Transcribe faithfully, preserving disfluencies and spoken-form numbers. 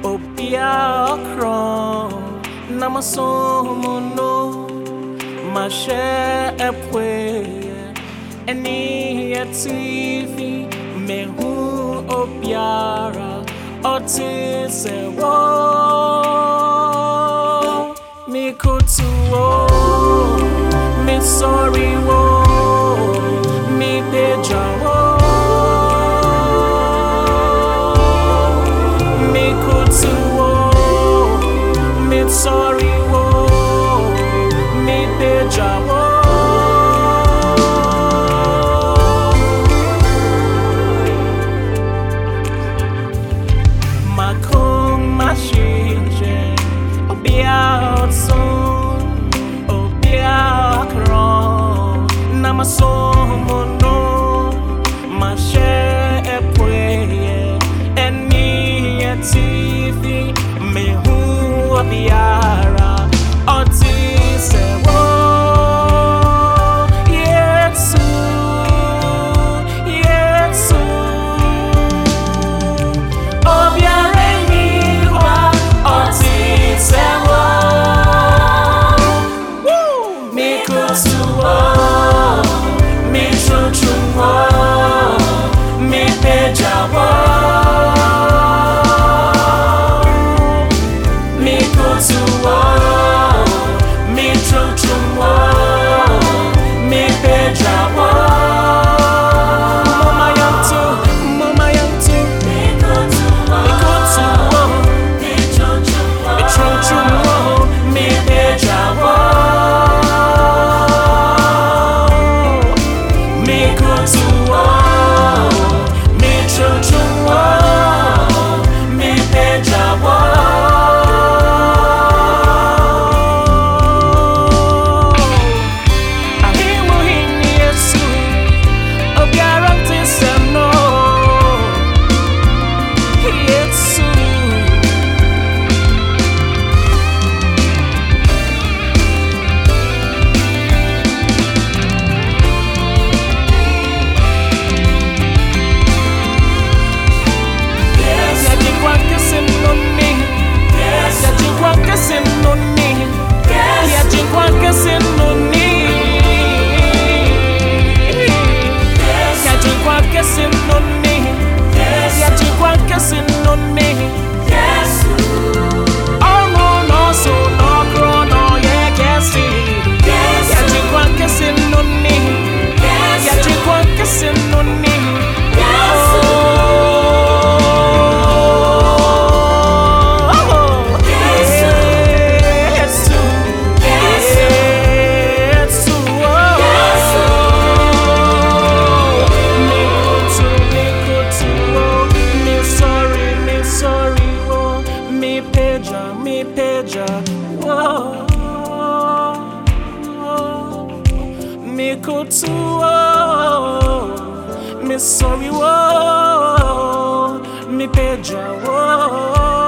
Obia okron namasomono mashe epwe eni T V mehu obiara otisewo mi kutuwo mi sorry wo mi pejawo mi kutuwo mi sorry wo mi pejawo makung mashinje obia soon obia kron namasomono mashe epwe eni T V mehu obiara otisewo Yesu Yesu obiara ni wa otisewo mi kutuwo mi chuchuwo mi pejawo mi peja oh, oh, mi kutuwo mi sorry wo mi peja wo